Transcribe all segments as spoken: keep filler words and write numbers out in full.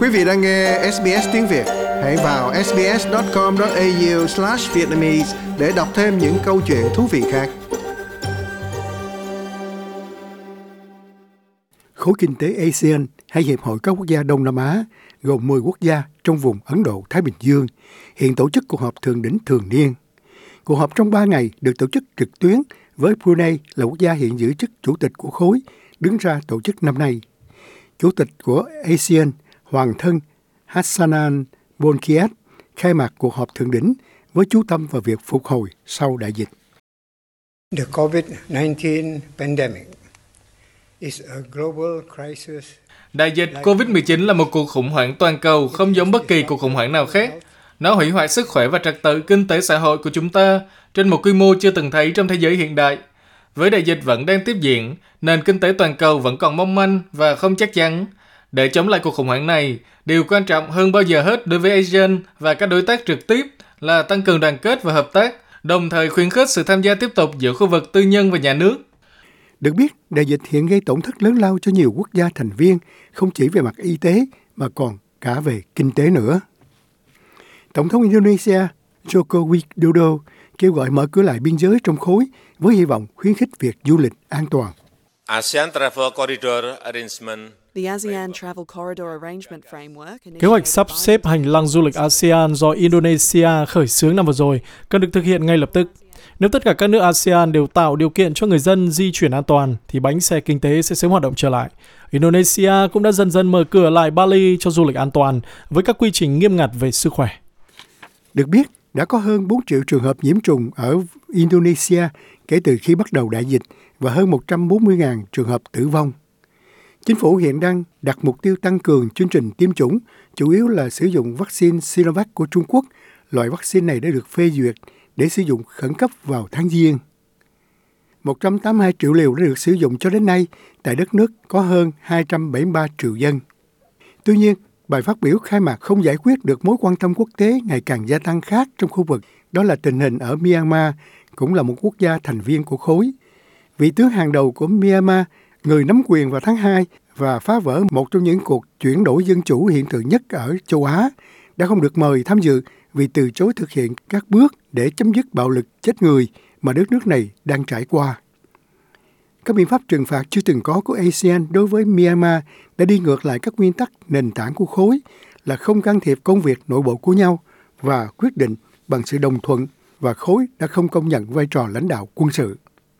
Quý vị đang nghe ét bê ét tiếng Việt. Hãy vào sbs chấm com chấm a u slash vietnamese để đọc thêm những câu chuyện thú vị khác. Khối kinh tế a sê an hay Hiệp hội các quốc gia Đông Nam Á gồm mười quốc gia trong vùng Ấn Độ-Thái Bình Dương hiện tổ chức cuộc họp thượng đỉnh thường niên. Cuộc họp trong ba ngày được tổ chức trực tuyến với Brunei là quốc gia hiện giữ chức chủ tịch của khối đứng ra tổ chức năm nay. Chủ tịch của a sê an Hoàng thân Hassanan Bolkiah khai mạc cuộc họp thượng đỉnh với chú tâm vào việc phục hồi sau đại dịch. The covid nineteen pandemic is a global crisis. Đại dịch covid mười chín là một cuộc khủng hoảng toàn cầu không giống bất kỳ cuộc khủng hoảng nào khác. Nó hủy hoại sức khỏe và trật tự kinh tế xã hội của chúng ta trên một quy mô chưa từng thấy trong thế giới hiện đại. Với đại dịch vẫn đang tiếp diễn, nền kinh tế toàn cầu vẫn còn mong manh và không chắc chắn. Để chống lại cuộc khủng hoảng này, điều quan trọng hơn bao giờ hết đối với a sê an và các đối tác trực tiếp là tăng cường đoàn kết và hợp tác, đồng thời khuyến khích sự tham gia tiếp tục giữa khu vực tư nhân và nhà nước. Được biết, đại dịch hiện gây tổn thất lớn lao cho nhiều quốc gia thành viên, không chỉ về mặt y tế mà còn cả về kinh tế nữa. Tổng thống Indonesia Joko Widodo kêu gọi mở cửa lại biên giới trong khối với hy vọng khuyến khích việc du lịch an toàn. ASEAN Travel Corridor Arrangement. Kế hoạch sắp xếp hành lang du lịch a sê an do Indonesia khởi xướng năm vừa rồi cần được thực hiện ngay lập tức. Nếu tất cả các nước a sê an đều tạo điều kiện cho người dân di chuyển an toàn, thì bánh xe kinh tế sẽ sớm hoạt động trở lại. Indonesia cũng đã dần dần mở cửa lại Bali cho du lịch an toàn với các quy trình nghiêm ngặt về sức khỏe. Được biết, đã có hơn bốn triệu trường hợp nhiễm trùng ở Indonesia kể từ khi bắt đầu đại dịch và hơn một trăm bốn mươi nghìn trường hợp tử vong. Chính phủ hiện đang đặt mục tiêu tăng cường chương trình tiêm chủng, chủ yếu là sử dụng vaccine Sinovac của Trung Quốc. Loại vaccine này đã được phê duyệt để sử dụng khẩn cấp vào tháng Giêng. một trăm tám mươi hai triệu liều đã được sử dụng cho đến nay tại đất nước có hơn hai trăm bảy mươi ba triệu dân. Tuy nhiên, bài phát biểu khai mạc không giải quyết được mối quan tâm quốc tế ngày càng gia tăng khác trong khu vực, đó là tình hình ở Myanmar, cũng là một quốc gia thành viên của khối. Vị tướng hàng đầu của Myanmar, người nắm quyền vào tháng hai và phá vỡ một trong những cuộc chuyển đổi dân chủ hiện tượng nhất ở châu Á, đã không được mời tham dự vì từ chối thực hiện các bước để chấm dứt bạo lực chết người mà đất nước này đang trải qua. Các biện pháp trừng phạt chưa từng có của a sê an đối với Myanmar đã đi ngược lại các nguyên tắc nền tảng của khối là không can thiệp công việc nội bộ của nhau và quyết định bằng sự đồng thuận, và khối đã không công nhận vai trò lãnh đạo quân sự.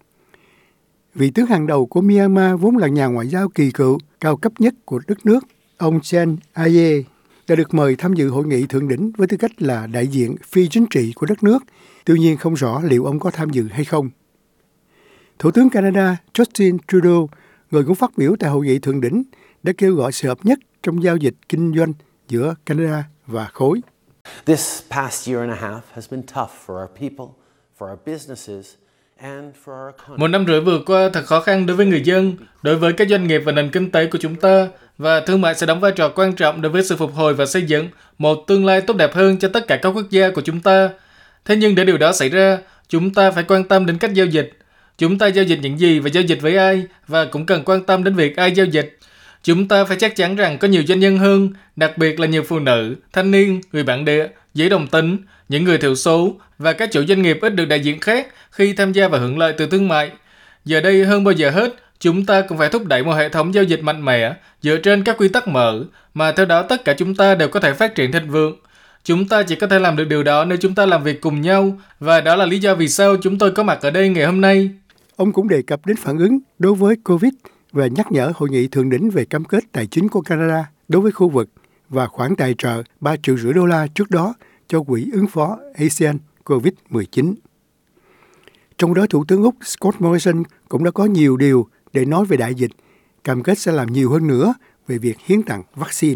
Vị tướng hàng đầu của Myanmar vốn là nhà ngoại giao kỳ cựu cao cấp nhất của đất nước, ông Chen Aye, đã được mời tham dự hội nghị thượng đỉnh với tư cách là đại diện phi chính trị của đất nước. Tuy nhiên không rõ liệu ông có tham dự hay không. Thủ tướng Canada Justin Trudeau, người cũng phát biểu tại hội nghị thượng đỉnh, đã kêu gọi sự hợp nhất trong giao dịch kinh doanh giữa Canada và khối. This past year and a half has been tough for our people, for our businesses. Một năm rưỡi vừa qua thật khó khăn đối với người dân, đối với các doanh nghiệp và nền kinh tế của chúng ta, và thương mại sẽ đóng vai trò quan trọng đối với sự phục hồi và xây dựng một tương lai tốt đẹp hơn cho tất cả các quốc gia của chúng ta. Thế nhưng để điều đó xảy ra, chúng ta phải quan tâm đến cách giao dịch. Chúng ta giao dịch những gì và giao dịch với ai, và cũng cần quan tâm đến việc ai giao dịch. Chúng ta phải chắc chắn rằng có nhiều doanh nhân hơn, đặc biệt là nhiều phụ nữ, thanh niên, người bản địa, giới đồng tính, những người thiểu số và các chủ doanh nghiệp ít được đại diện khác khi tham gia và hưởng lợi từ thương mại. Giờ đây hơn bao giờ hết, chúng ta cũng phải thúc đẩy một hệ thống giao dịch mạnh mẽ dựa trên các quy tắc mở, mà theo đó tất cả chúng ta đều có thể phát triển thịnh vượng. Chúng ta chỉ có thể làm được điều đó nếu chúng ta làm việc cùng nhau, và đó là lý do vì sao chúng tôi có mặt ở đây ngày hôm nay. Ông cũng đề cập đến phản ứng đối với Covid và nhắc nhở hội nghị thượng đỉnh về cam kết tài chính của Canada đối với khu vực và khoản tài trợ ba triệu rưỡi đô la trước đó cho quỹ ứng phó a sê an covid mười chín. Trong đó, Thủ tướng Úc Scott Morrison cũng đã có nhiều điều để nói về đại dịch, cam kết sẽ làm nhiều hơn nữa về việc hiến tặng vaccine.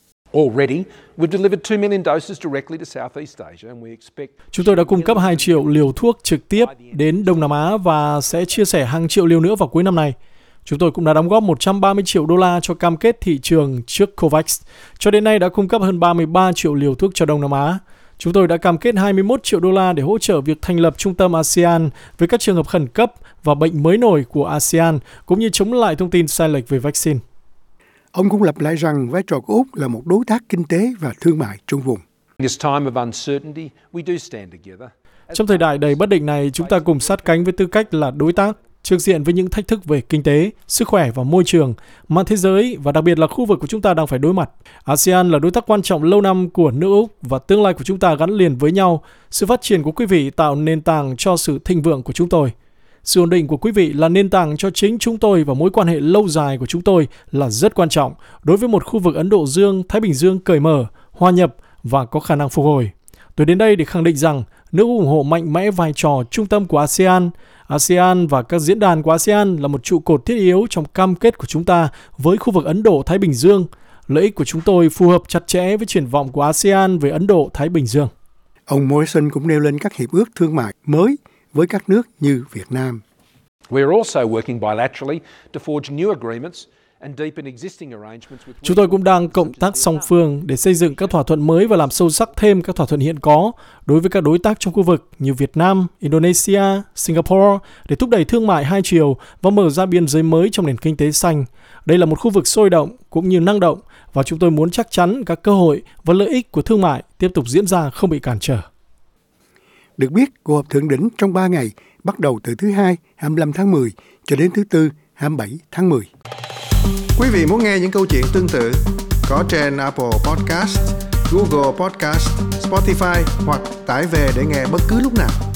Chúng tôi đã cung cấp hai triệu liều thuốc trực tiếp đến Đông Nam Á và sẽ chia sẻ hàng triệu liều nữa vào cuối năm này. Chúng tôi cũng đã đóng góp một trăm ba mươi triệu đô la cho cam kết thị trường trước COVAX. Cho đến nay đã cung cấp hơn ba mươi ba triệu liều thuốc cho Đông Nam Á. Chúng tôi đã cam kết hai mươi mốt triệu đô la để hỗ trợ việc thành lập trung tâm a sê an với các trường hợp khẩn cấp và bệnh mới nổi của a sê an, cũng như chống lại thông tin sai lệch về vaccine. Ông cũng lặp lại rằng vai trò của Úc là một đối tác kinh tế và thương mại trong vùng. Trong thời đại đầy bất định này, chúng ta cùng sát cánh với tư cách là đối tác, trực diện với những thách thức về kinh tế, sức khỏe và môi trường mà thế giới và đặc biệt là khu vực của chúng ta đang phải đối mặt. a sê an là đối tác quan trọng lâu năm của nước Úc và tương lai của chúng ta gắn liền với nhau. Sự phát triển của quý vị tạo nền tảng cho sự thịnh vượng của chúng tôi. Sự ổn định của quý vị là nền tảng cho chính chúng tôi và mối quan hệ lâu dài của chúng tôi là rất quan trọng đối với một khu vực Ấn Độ Dương, Thái Bình Dương cởi mở, hòa nhập và có khả năng phục hồi. Tôi đến đây để khẳng định rằng nước Úc ủng hộ mạnh mẽ vai trò trung tâm của a sê an. a sê an và các diễn đàn của a sê an là một trụ cột thiết yếu trong cam kết của chúng ta với khu vực Ấn Độ-Thái Bình Dương. Lợi ích của chúng tôi phù hợp chặt chẽ với triển vọng của a sê an về Ấn Độ-Thái Bình Dương. Ông Morrison cũng nêu lên các hiệp ước thương mại mới với các nước như Việt Nam. Chúng tôi cũng đang cộng tác song phương để xây dựng các thỏa thuận mới và làm sâu sắc thêm các thỏa thuận hiện có đối với các đối tác trong khu vực như Việt Nam, Indonesia, Singapore để thúc đẩy thương mại hai chiều và mở ra biên giới mới trong nền kinh tế xanh. Đây là một khu vực sôi động cũng như năng động và chúng tôi muốn chắc chắn các cơ hội và lợi ích của thương mại tiếp tục diễn ra không bị cản trở. Được biết, cuộc họp thượng đỉnh trong ba ngày bắt đầu từ thứ Hai, hai mươi lăm tháng mười cho đến thứ Tư, hai mươi bảy tháng mười. Quý vị muốn nghe những câu chuyện tương tự có trên Apple Podcast, Google Podcast, Spotify hoặc tải về để nghe bất cứ lúc nào.